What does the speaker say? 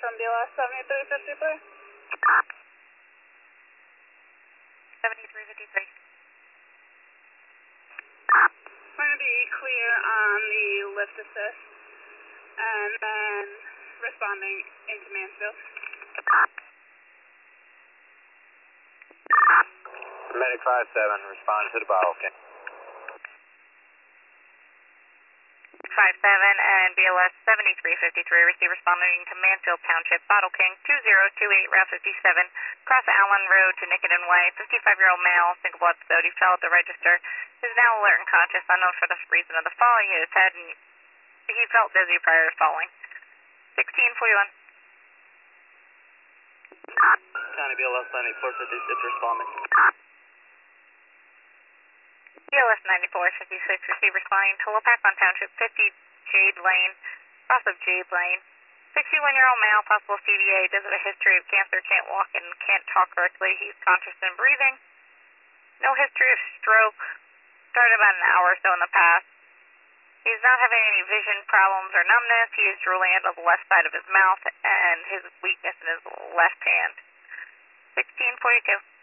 from BLS 7353. 7353. We're going to be clear on the lift assist and then responding into Mansfield. Medic 5-7, responding to the bottle king. 5-7 and BLS 7353, receive responding to Mansfield Township, Bottle King, 2028, Route 57, cross Allen Road to Nicoden Way, 55-year-old male, single blood stowed, he fell at the register, is now alert and conscious, unknown for the reason of the fall, he hit his head and he felt dizzy prior to falling. 1641. County BLS 9456, responding. BLS 9456, receive responding to Lopakon Township, 50 Jade Lane, cross of Jade Lane. 61-year-old male, possible CVA, does have a history of cancer, can't walk and can't talk correctly. He's conscious and breathing. No history of stroke. Started about an hour or so in the past. He's not having any vision problems or numbness. He is drooling out of the left side of his mouth and his weakness in his left hand. 1642.